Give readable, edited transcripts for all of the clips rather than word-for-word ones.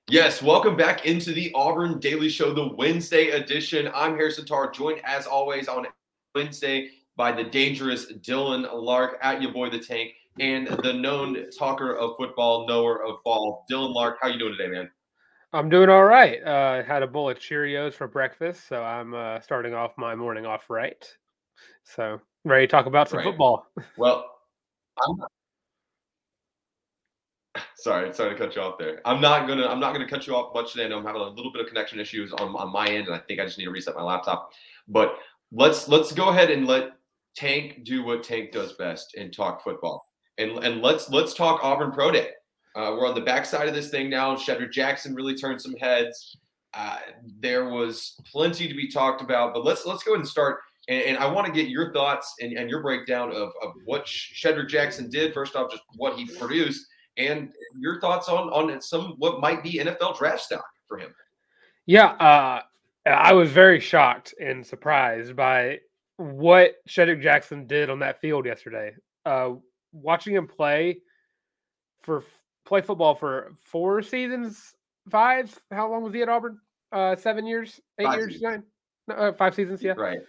Yes, welcome back into the Auburn Daily Show, the Wednesday edition. I'm Harrison Tarr, joined as always on Wednesday by the dangerous Dylan Lark, at your boy the Tank, and the known talker of football, knower of ball, Dylan Lark. How you doing today, man? I'm doing all right. Had a bowl of Cheerios for breakfast, so I'm starting off my morning off right. So ready to talk about some Right. football. Well, I'm sorry to cut you off there. I'm not gonna cut you off much today. I know I'm having a little bit of connection issues on my end, and I think I just need to reset my laptop. But let's go ahead and let Tank do what Tank does best and talk football. And let's talk Auburn Pro Day. We're on the backside of this thing now. Shedrick Jackson really turned some heads. There was plenty to be talked about, but let's go ahead and start. And I want to get your thoughts and your breakdown of what Shedrick Jackson did. First off, just what he produced, and your thoughts on some what might be NFL draft stock for him. Yeah, I was very shocked and surprised by what Shedrick Jackson did on that field yesterday. Watching him play football for 4 seasons, five. How long was he at Auburn? 7 years, 8 years, Seasons. nine, no, 5 seasons. Yeah. Right.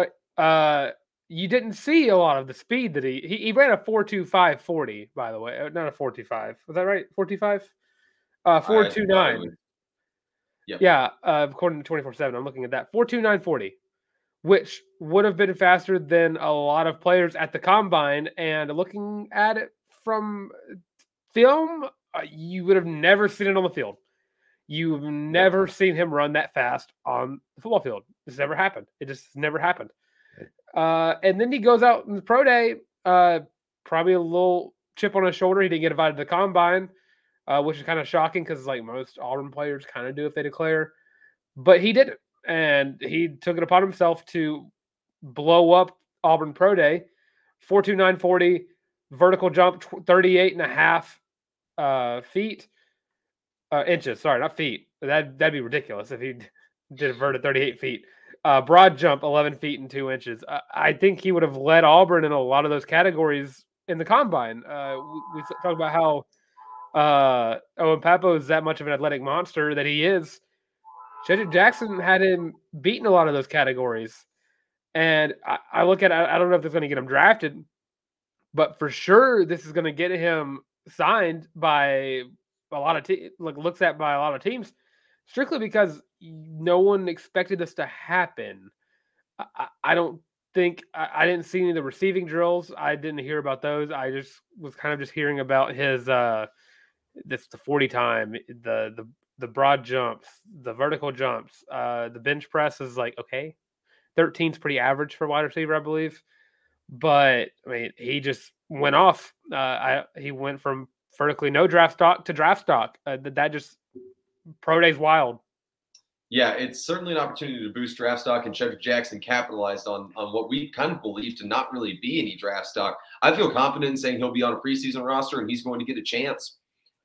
You didn't see a lot of the speed that he ran a 4.25 40, by the way, not a 4.25. Was that right? 4.25? I thought it 4.29. was. Yep. Yeah, according to 24/7, I'm looking at that 4.29 40, which would have been faster than a lot of players at the combine. And looking at it from film, you would have never seen it on the field. You've Yep. never seen him run that fast on the football field. This never happened. It just never happened. And then he goes out in the pro day, probably a little chip on his shoulder. He didn't get invited to the combine, which is kind of shocking because like most Auburn players kind of do if they declare. But he didn't, and he took it upon himself to blow up Auburn pro day, 4.29 40, vertical jump 38 and a half feet, inches. Sorry, not feet. That'd be ridiculous if he did a vert at 38 feet. Broad jump 11 feet and 2 inches. I think he would have led Auburn in a lot of those categories in the combine. We talked about how Owen Papo is that much of an athletic monster that he is. Shedrick Jackson had him beaten a lot of those categories. And I look at I don't know if this is going to get him drafted, but for sure this is going to get him signed by a lot of looks at by a lot of teams, strictly because no one expected this to happen. I don't think I didn't see any of the receiving drills. I didn't hear about those. I just was kind of just hearing about his the 40 time, the broad jumps, the vertical jumps, the bench press is like okay, 13 is pretty average for wide receiver, I believe. But I mean, he just went off. He went from vertically no draft stock to draft stock. That just pro day's wild. Yeah, it's certainly an opportunity to boost draft stock, and Shedrick Jackson capitalized on what we kind of believe to not really be any draft stock. I feel confident in saying he'll be on a preseason roster and he's going to get a chance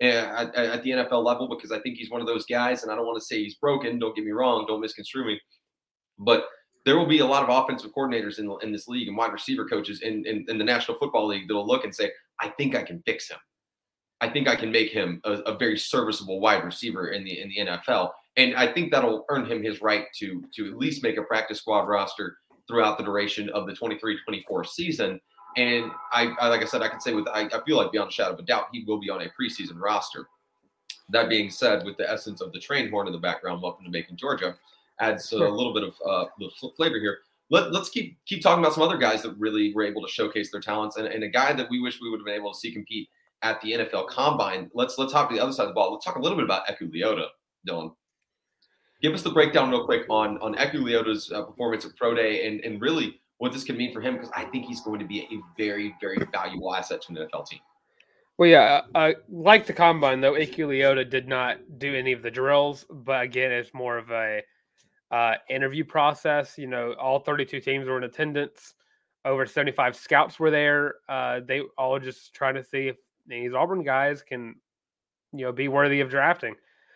at the NFL level because I think he's one of those guys, and I don't want to say he's broken. Don't get me wrong. Don't misconstrue me. But there will be a lot of offensive coordinators in this league and wide receiver coaches in the National Football League that'll look and say, I think I can fix him. I think I can make him a very serviceable wide receiver in the NFL. And I think that'll earn him his right to at least make a practice squad roster throughout the duration of the 23-24 season. And I like I said, I can say I feel like beyond a shadow of a doubt, he will be on a preseason roster. That being said, with the essence of the train horn in the background, welcome to Macon, Georgia, adds a little bit of the flavor here. Let's keep talking about some other guys that really were able to showcase their talents, and a guy that we wish we would have been able to see compete at the NFL Combine. Let's talk to the other side of the ball. Let's talk a little bit about Eku Leota, Dylan. Give us the breakdown real quick on Eku Leota's performance at Pro Day and really what this can mean for him, because I think he's going to be a very, very valuable asset to an NFL team. Well, yeah, like the combine though, AQ Leota did not do any of the drills, but again, it's more of a interview process. You know, all 32 teams were in attendance. Over 75 scouts were there. They all just trying to see if these Auburn guys can, be worthy of drafting.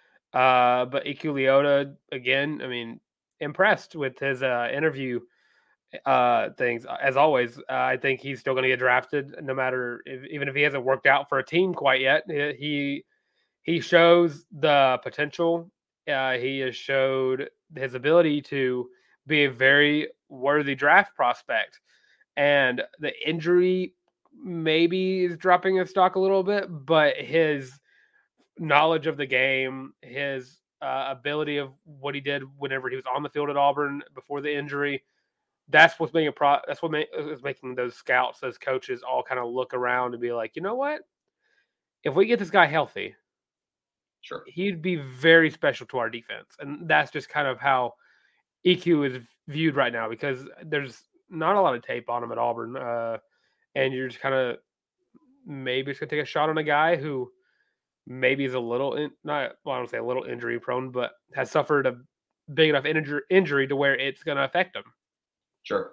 But EQ Leota, again, I mean, impressed with his interview things. As always, I think he's still going to get drafted, no matter even if he hasn't worked out for a team quite yet. he shows the potential. He has showed his ability to be a very worthy draft prospect. And the injury maybe is dropping his stock a little bit, but his knowledge of the game, his ability of what he did whenever he was on the field at Auburn before the injury, that's what's making is making those scouts, those coaches, all kind of look around and be like, you know what? If we get this guy healthy, Sure. he'd be very special to our defense, and that's just kind of how EQ is viewed right now because there's not a lot of tape on him at Auburn, and you're just kind of maybe just gonna take a shot on a guy who maybe is a little I don't say a little injury prone, but has suffered a big enough injury to where it's going to affect him. Sure.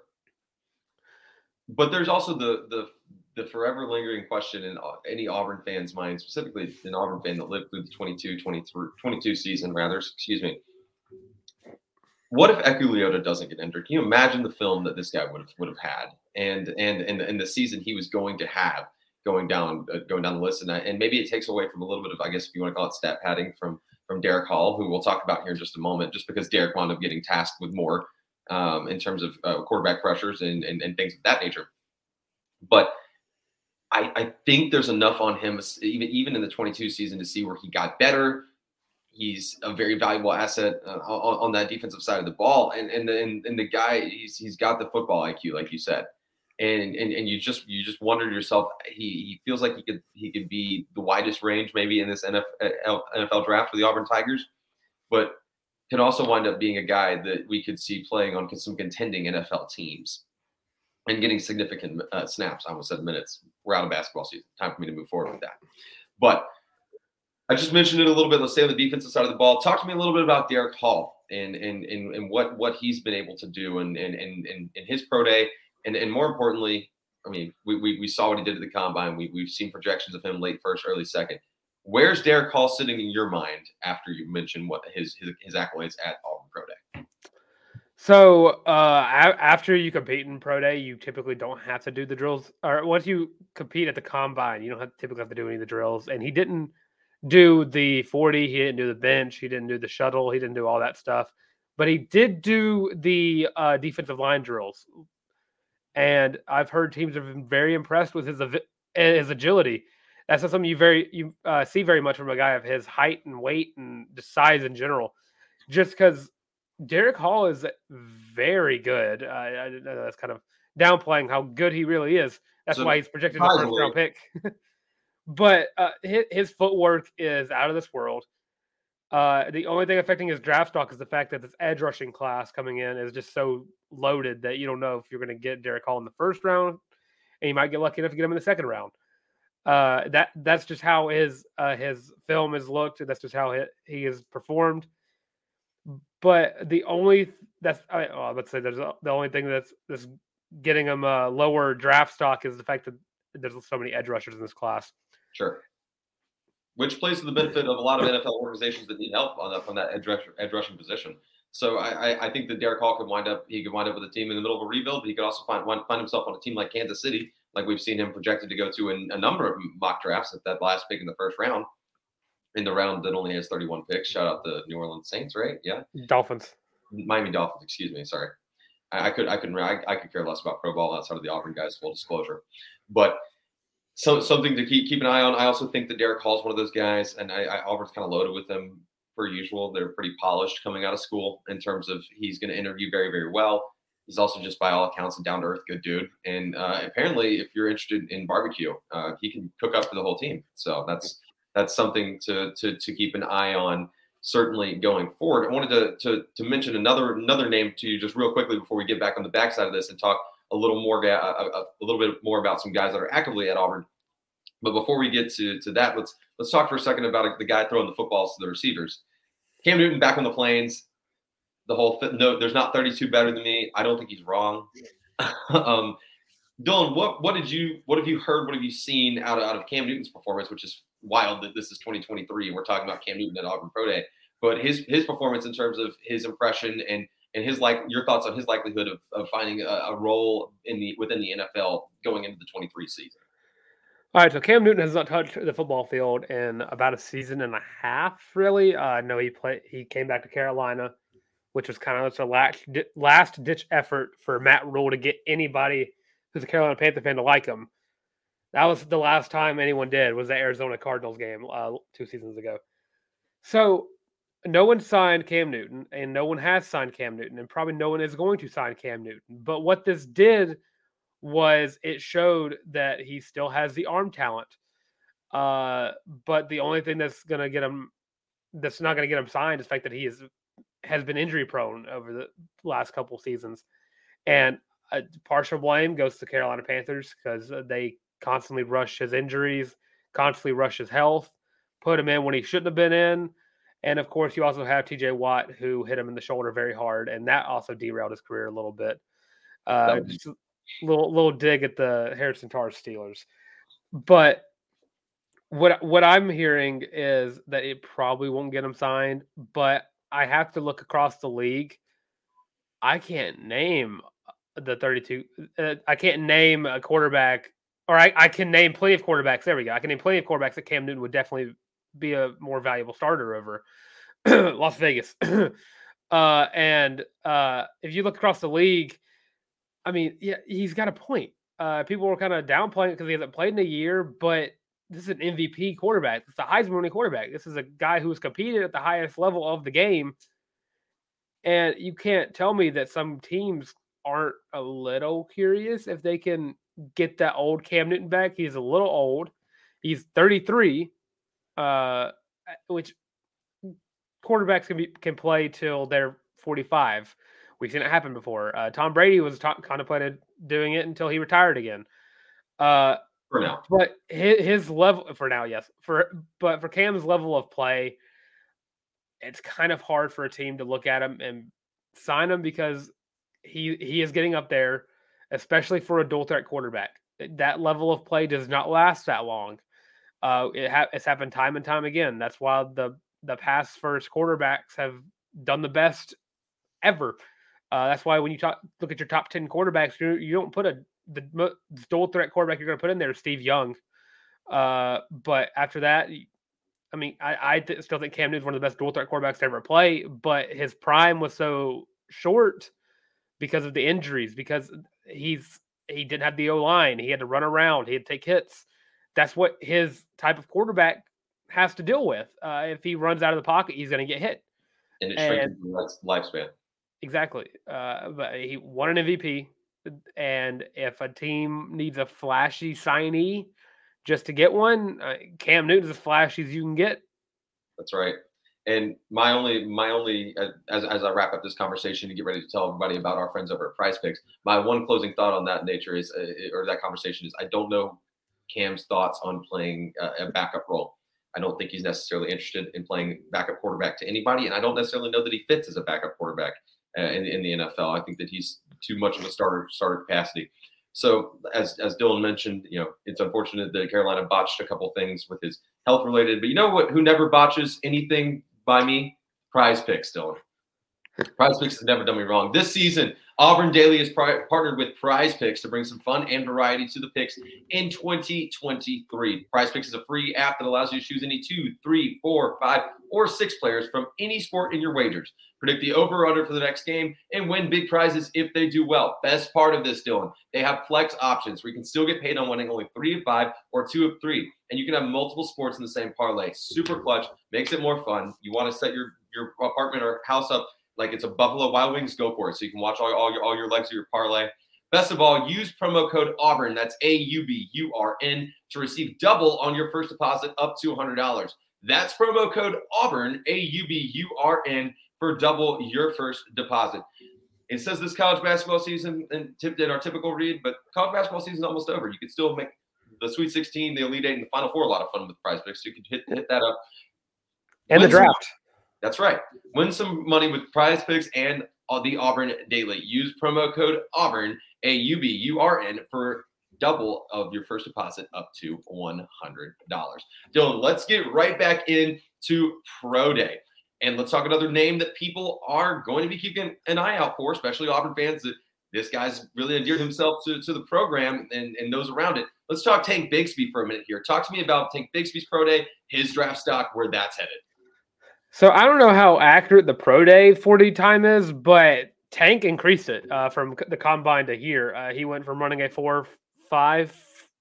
But there's also the forever lingering question in any Auburn fan's mind, specifically an Auburn fan that lived through the 22 season, rather, excuse me. What if Eku Leota doesn't get injured? Can you imagine the film that this guy would have had, and the season he was going to have going down the list, and maybe it takes away from a little bit of, I guess, if you want to call it stat padding from Derek Hall, who we'll talk about here in just a moment, just because Derek wound up getting tasked with more in terms of quarterback pressures and things of that nature. But I think there's enough on him, even in the 22 season, to see where he got better. He's a very valuable asset on that defensive side of the ball, and the guy, he's got the football IQ, like you said, and you just wonder to yourself, he feels like he could be the widest range maybe in this NFL draft for the Auburn Tigers, but can also wind up being a guy that we could see playing on some contending NFL teams and getting significant snaps. I almost said minutes. We're out of basketball season. Time for me to move forward with that. But I just mentioned it a little bit. Let's stay on the defensive side of the ball. Talk to me a little bit about Derek Hall and what he's been able to do in his pro day. And more importantly, I mean, we saw what he did at the combine. We've seen projections of him late first, early second. Where's Derek Hall sitting in your mind after you mentioned what his accolades at Auburn Pro Day? So after you compete in Pro Day, you typically don't have to do the drills. Or once you compete at the combine, you don't typically have to do any of the drills. And he didn't do the 40. He didn't do the bench. He didn't do the shuttle. He didn't do all that stuff. But he did do the defensive line drills. And I've heard teams have been very impressed with his agility. That's not something you see very much from a guy of his height and weight and just size in general. Just because Derek Hall is very good. I know that's kind of downplaying how good he really is. That's why he's projected as a first-round pick. But his footwork is out of this world. The only thing affecting his draft stock is the fact that this edge rushing class coming in is just so loaded that you don't know if you're going to get Derek Hall in the first round, and you might get lucky enough to get him in the second round. That's just how his film has looked. That's just how he has performed. But the only the only thing that's getting him a lower draft stock is the fact that there's so many edge rushers in this class. Sure. Which plays to the benefit of a lot of NFL organizations that need help on that edge rushing position. So I think that Derek Hall could wind up with a team in the middle of a rebuild, but he could also find himself on a team like Kansas City, like we've seen him projected to go to in a number of mock drafts at that last pick in the first round, in the round that only has 31 picks. Shout out the New Orleans Saints, right? Yeah. Miami Dolphins, excuse me. Sorry. I could care less about pro ball outside of the Auburn guys, full disclosure. But something to keep an eye on. I also think that Derek Hall's one of those guys, and Auburn's kind of loaded with them per usual. They're pretty polished coming out of school in terms of he's going to interview very, very well. He's also just by all accounts a down-to-earth good dude. And apparently, if you're interested in barbecue, he can cook up for the whole team. So that's something to keep an eye on, certainly going forward. I wanted to mention another name to you just real quickly before we get back on the backside of this and talk a little bit more about some guys that are actively at Auburn. But before we get to that, let's talk for a second about the guy throwing the footballs to the receivers. Cam Newton back on the Plains. No, there's not 32 better than me. I don't think he's wrong. Dylan, what have you heard? What have you seen out of Cam Newton's performance, which is wild that this is 2023 and we're talking about Cam Newton at Auburn Pro Day. But his performance in terms of his impression and your thoughts on his likelihood of finding a role within the NFL going into the 23 season. All right, so Cam Newton has not touched the football field in about a season and a half, really. No, he came back to Carolina, which was kind of a last ditch effort for Matt Rule to get anybody who's a Carolina Panther fan to like him. That was the last time anyone did, was the Arizona Cardinals game 2 seasons ago. So no one signed Cam Newton, and no one has signed Cam Newton, and probably no one is going to sign Cam Newton. But what this did was it showed that he still has the arm talent. But the only thing that's not going to get him signed is the fact that has been injury prone over the last couple seasons, and partial blame goes to Carolina Panthers because they constantly rush his injuries, constantly rush his health, put him in when he shouldn't have been in. And of course, you also have TJ Watt, who hit him in the shoulder very hard, and that also derailed his career a little bit. Just a little dig at the Harrison Tar Steelers. But what I'm hearing is that it probably won't get him signed, but I have to look across the league. I can't name the 32. I can't name a quarterback, or I can name plenty of quarterbacks. There we go. I can name plenty of quarterbacks that Cam Newton would definitely be a more valuable starter over. Las Vegas. And if you look across the league, I mean, yeah, he's got a point. People were kind of downplaying it because he hasn't played in a year, but this is an MVP quarterback. It's a Heisman winning quarterback. This is a guy who's competed at the highest level of the game. And you can't tell me that some teams aren't a little curious if they can get that old Cam Newton back. He's a little old. He's 33, which quarterbacks can play till they're 45. We've seen it happen before. Tom Brady was contemplated doing it until he retired again. For now, but his level for now, yes. But for Cam's level of play, it's kind of hard for a team to look at him and sign him because he is getting up there, especially for a dual threat quarterback. That level of play does not last that long. It's happened time and time again. That's why the pass first quarterbacks have done the best ever. That's why when you look at your top 10 quarterbacks, you don't put the dual threat quarterback you're going to put in there is Steve Young. But after that, I mean, I still think Cam Newton's one of the best dual threat quarterbacks to ever play, but his prime was so short because of the injuries, because he didn't have the O-line. He had to run around. He had to take hits. That's what his type of quarterback has to deal with. If he runs out of the pocket, he's going to get hit. And it shrinks his lifespan. Exactly. But he won an MVP. And if a team needs a flashy signee just to get one, Cam Newton's as flashy as you can get. That's right. And my only, as I wrap up this conversation to get ready to tell everybody about our friends over at Prize Picks, my one closing thought on that nature is, or that conversation is, I don't know Cam's thoughts on playing a backup role. I don't think he's necessarily interested in playing backup quarterback to anybody, and I don't necessarily know that he fits as a backup quarterback in the NFL. I think that he's too much of a starter capacity. So as Dylan mentioned, it's unfortunate that Carolina botched a couple things with his health related, but you know what? Who never botches anything by me? Prize Picks, Dylan. Prize Picks has never done me wrong. This season, Auburn Daily has partnered with Prize Picks to bring some fun and variety to the picks in 2023. Prize Picks is a free app that allows you to choose any 2, 3, 4, 5, or 6 players from any sport in your wagers. Predict the over-under for the next game and win big prizes if they do well. Best part of this, Dylan, they have flex options where you can still get paid on winning only 3 of 5 or 2 of 3. And you can have multiple sports in the same parlay. Super clutch, makes it more fun. You want to set your apartment or house up like it's a Buffalo Wild Wings, go for it. So you can watch all your legs of your parlay. Best of all, use promo code Auburn, that's AUBURN, to receive double on your first deposit up to $100. That's promo code Auburn, AUBURN, for double your first deposit. It says this college basketball season, and in our typical read, but college basketball season is almost over. You could still make the Sweet 16, the Elite Eight, and the Final Four a lot of fun with Prize Picks. So you can hit that up. And the draft. That's right. Win some money with Prize Picks and the Auburn Daily. Use promo code Auburn, AUBURN, for double of your first deposit up to $100. Dylan, let's get right back into Pro Day. And let's talk another name that people are going to be keeping an eye out for, especially Auburn fans that this guy's really endeared himself to the program and those around it. Let's talk Tank Bigsby for a minute here. Talk to me about Tank Bigsby's pro day, his draft stock, where that's headed. So I don't know how accurate the pro day 40 time is, but Tank increased it from the combine to here. He went from running a 4.54,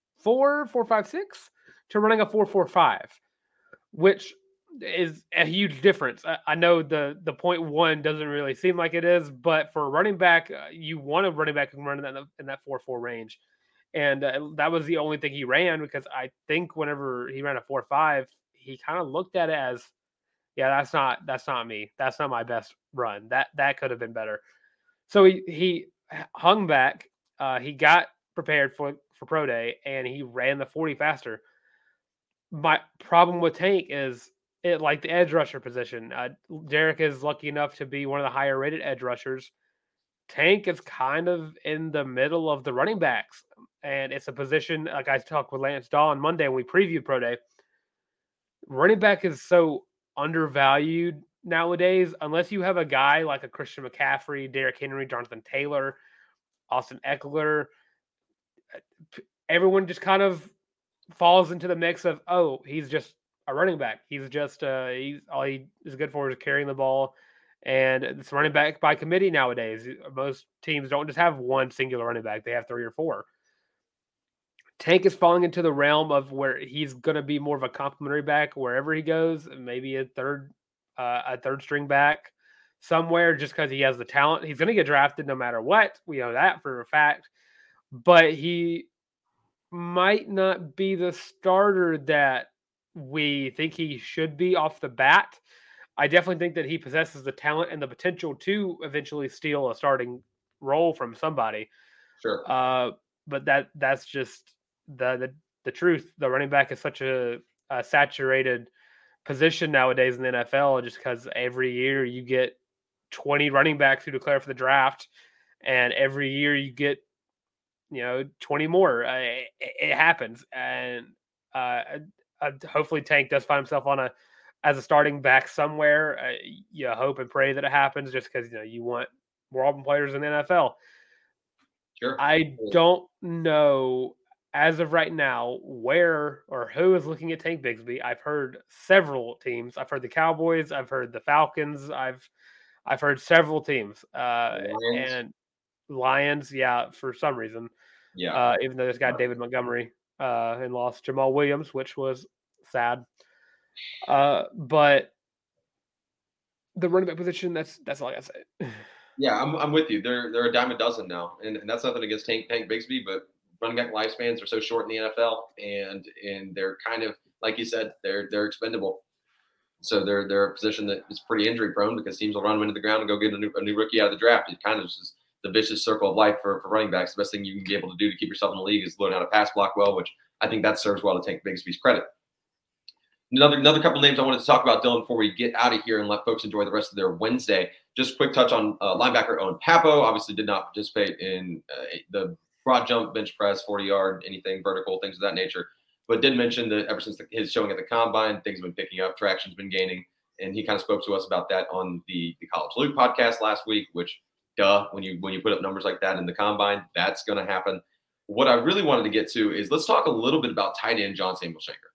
4.56 to running a 4.45, which is a huge difference. I know the 0.1 doesn't really seem like it is, but for a running back, you want a running back who can run in that 4.4 range. And that was the only thing he ran, because I think whenever he ran a 4.5, he kind of looked at it as, yeah, that's not me. That's not my best run. That could have been better. So he hung back. He got prepared for pro day, and he ran the 40 faster. My problem with Tank is it like the edge rusher position. Derek is lucky enough to be one of the higher rated edge rushers. Tank is kind of in the middle of the running backs, and it's a position like I talked with Lance Daw on Monday when we previewed pro day. Running back is so undervalued nowadays, unless you have a guy like a Christian McCaffrey, Derrick Henry, Jonathan Taylor, Austin Eckler. Everyone just kind of falls into the mix of, oh, he's just a running back. He's just he's all he is good for is carrying the ball, and it's running back by committee nowadays. Most teams don't just have one singular running back; they have 3 or 4. Tank is falling into the realm of where he's going to be more of a complimentary back wherever he goes, maybe a third string back somewhere, just because he has the talent. He's going to get drafted no matter what. We know that for a fact, but he might not be the starter that we think he should be off the bat. I definitely think that he possesses the talent and the potential to eventually steal a starting role from somebody. Sure. But that's just the truth. The running back is such a saturated position nowadays in the NFL, just because every year you get 20 running backs who declare for the draft, and every year you get 20 more. It happens, and hopefully Tank does find himself as a starting back somewhere. You hope and pray that it happens, just because you want more open players in the NFL. Sure. I don't know as of right now where or who is looking at Tank Bigsby. I've heard several teams. I've heard the Cowboys. I've heard the Falcons. I've heard several teams. And Lions, yeah, for some reason. Yeah. Even though this guy David Montgomery and lost Jamal Williams, which was sad. But the running back position, that's all I gotta say. Yeah, I'm with you. They're a dime a dozen now, and that's nothing against Tank Bigsby, but running back lifespans are so short in the NFL, and they're kind of like you said, they're expendable. So they're a position that is pretty injury prone, because teams will run them into the ground and go get a new rookie out of the draft. It kind of just the vicious circle of life for running backs. The best thing you can be able to do to keep yourself in the league is learn how to pass block well, which I think that serves well to Tank Bigsby's credit. Another couple names I wanted to talk about, Dylan, before we get out of here and let folks enjoy the rest of their Wednesday. Just a quick touch on linebacker Owen Pappoe. Obviously did not participate in the broad jump, bench press, 40-yard, anything vertical, things of that nature. But did mention that ever since his showing at the combine, things have been picking up, traction's been gaining. And he kind of spoke to us about that on the College Loop podcast last week, which, when you put up numbers like that in the combine, that's going to happen. What I really wanted to get to is let's talk a little bit about tight end John Samuel Shenker.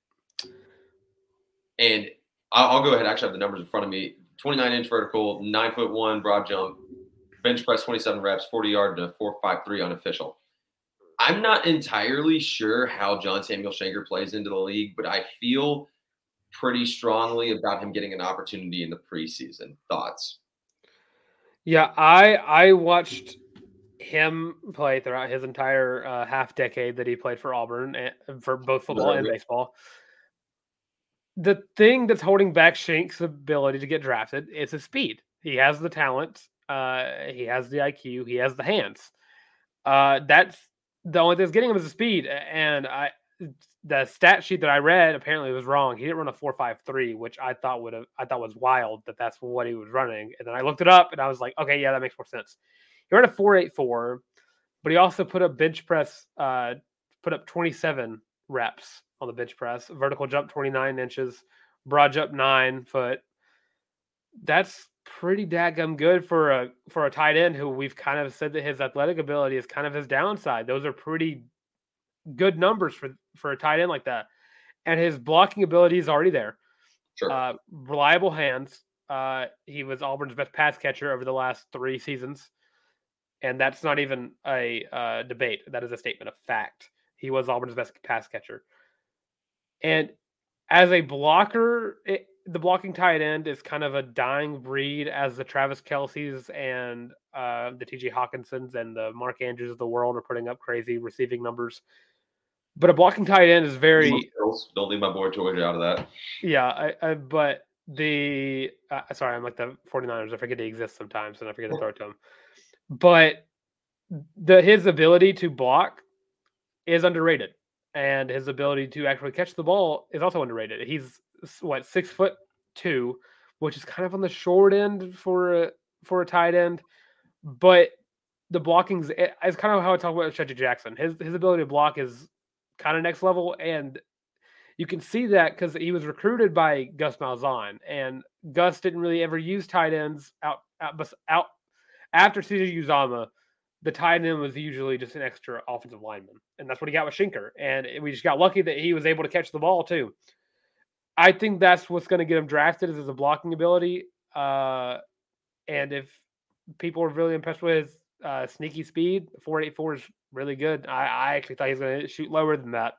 And I'll go ahead. Actually, I have the numbers in front of me. 29-inch vertical, 9'1" broad jump, bench press 27 reps, 40-yard, and a 4.53 unofficial. I'm not entirely sure how John Samuel Shenker plays into the league, but I feel pretty strongly about him getting an opportunity in the preseason. Thoughts? Yeah, I watched him play throughout his entire half decade that he played for Auburn, for both football and baseball. The thing that's holding back Shank's ability to get drafted is his speed. He has the talent. He has the IQ. He has the hands. That's the only thing that's getting him is the speed. And the stat sheet that I read apparently was wrong. He didn't run a 4.53, which I thought was wild that that's what he was running. And then I looked it up and I was like, okay, yeah, that makes more sense. He ran a 4.84, but he also put up bench press, put up 27 reps on the bench press, vertical jump 29 inches, broad jump 9 foot. That's pretty daggum good for a tight end who we've kind of said that his athletic ability is kind of his downside. Those are pretty good numbers for a tight end like that. And his blocking ability is already there. Sure. Reliable hands. He was Auburn's best pass catcher over the last 3 seasons. And that's not even a debate. That is a statement of fact. He was Auburn's best pass catcher. And as a blocker, the blocking tight end is kind of a dying breed as the Travis Kelce's and the TJ Hawkinsons and the Mark Andrews of the world are putting up crazy receiving numbers. But a blocking tight end is very... Don't leave my boy George out of that. Yeah, but the... sorry, I'm like the 49ers. I forget they exist sometimes, and I forget to throw it to them. But his ability to block is underrated. And his ability to actually catch the ball is also underrated. He's 6'2", which is kind of on the short end for a tight end, but the blocking's is kind of how I talk about Cedric Jackson. His ability to block is kind of next level, and you can see that because he was recruited by Gus Malzahn, and Gus didn't really ever use tight ends out after CJ Uzomah. The tight end was usually just an extra offensive lineman. And that's what he got with Schenker. And we just got lucky that he was able to catch the ball too. I think that's what's going to get him drafted is his blocking ability. And if people are really impressed with his sneaky speed, 4.84 is really good. I actually thought he was going to shoot lower than that.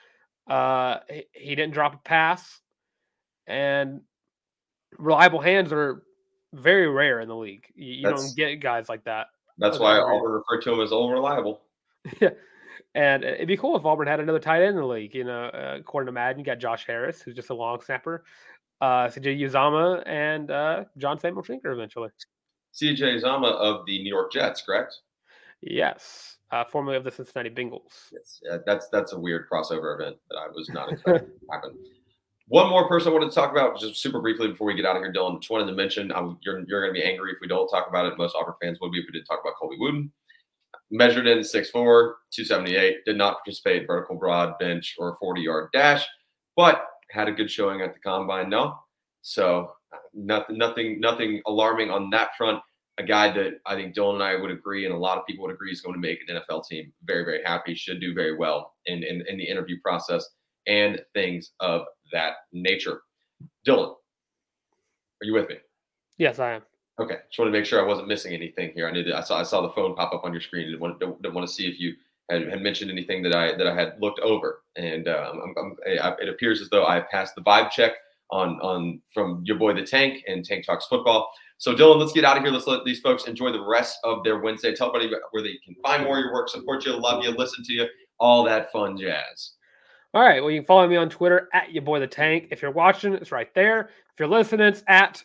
He didn't drop a pass. And reliable hands are very rare in the league. You don't get guys like that. That's why Auburn referred to him as old reliable. Yeah. And it'd be cool if Auburn had another tight end in the league. According to Madden, you got Josh Harris, who's just a long snapper, CJ Uzomah, and John Samuel Schenker eventually. CJ Uzomah of the New York Jets, correct? Yes. Formerly of the Cincinnati Bengals. Yes. That's a weird crossover event that I was not expecting to happen. One more person I wanted to talk about, just super briefly before we get out of here, Dylan. Just wanted to mention, you're going to be angry if we don't talk about it. Most Auburn fans would be if we didn't talk about Colby Wooden. Measured in 6'4", 278, did not participate in vertical broad, bench, or 40-yard dash, but had a good showing at the combine. No, so nothing alarming on that front. A guy that I think Dylan and I would agree, and a lot of people would agree, is going to make an NFL team. Very, very happy. Should do very well in the interview process and things of that nature. Dylan, are you with me? Yes, I am. Okay, just want to make sure I wasn't missing anything here. I saw the phone pop up on your screen. Didn't want to see if you had mentioned anything that I had looked over. And it appears as though I passed the vibe check on from your boy the Tank and Tank Talks Football. So Dylan, let's get out of here. Let's let these folks enjoy the rest of their Wednesday. Tell everybody where they can find more of your work, support you, love you, listen to you, all that fun jazz. All right. Well, you can follow me on Twitter at your boy the Tank. If you're watching, it's right there. If you're listening, it's at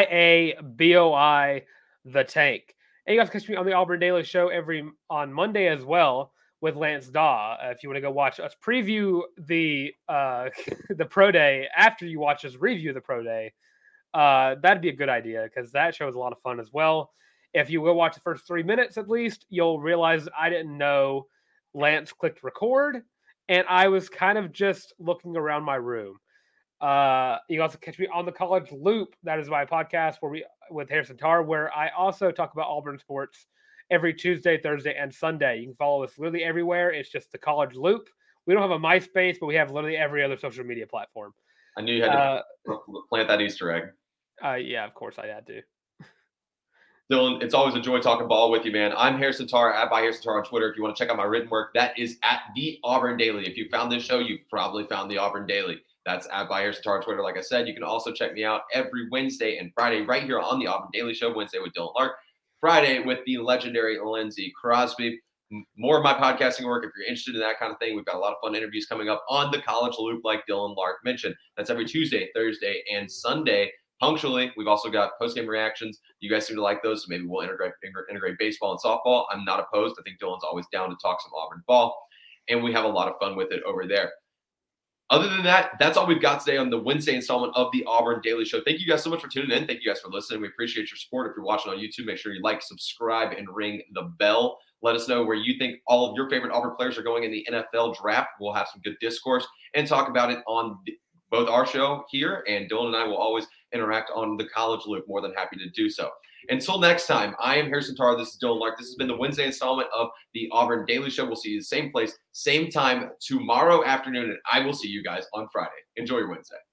YABOI the Tank. And you guys catch me on the Auburn Daily Show on Monday as well with Lance Daw. If you want to go watch us preview the the pro day after you watch us review the pro day, that'd be a good idea because that show is a lot of fun as well. If you go watch the first 3 minutes at least, you'll realize I didn't know Lance clicked record. And I was kind of just looking around my room. You can also catch me on the College Loop. That is my podcast with Harrison Tarr, where I also talk about Auburn sports every Tuesday, Thursday, and Sunday. You can follow us literally everywhere. It's just the College Loop. We don't have a MySpace, but we have literally every other social media platform. I knew you had to plant that Easter egg. Yeah, of course I had to. Dylan, it's always a joy talking ball with you, man. I'm Harrison Tarr, at by Harrison Tarr on Twitter. If you want to check out my written work, that is at the Auburn Daily. If you found this show, you've probably found the Auburn Daily. That's at by Harrison Tarr on Twitter. Like I said, you can also check me out every Wednesday and Friday right here on the Auburn Daily Show. Wednesday with Dylan Lark, Friday with the legendary Lindsey Crosby. More of my podcasting work, if you're interested in that kind of thing. We've got a lot of fun interviews coming up on the College Loop, like Dylan Lark mentioned. That's every Tuesday, Thursday, and Sunday. Punctually, we've also got post-game reactions. You guys seem to like those, so maybe we'll integrate baseball and softball. I'm not opposed. I think Dylan's always down to talk some Auburn ball, and we have a lot of fun with it over there. Other than that, that's all we've got today on the Wednesday installment of the Auburn Daily Show. Thank you guys so much for tuning in. Thank you guys for listening. We appreciate your support. If you're watching on YouTube, make sure you like, subscribe, and ring the bell. Let us know where you think all of your favorite Auburn players are going in the NFL draft. We'll have some good discourse and talk about it on both our show here and Dylan and I will always interact on the College Loop. More than happy to do so. Until next time, I am Harrison Tarr. This is Dylan Lark. This has been the Wednesday installment of the Auburn Daily Show. We'll see you the same place, same time tomorrow afternoon, and I will see you guys on Friday. Enjoy your Wednesday.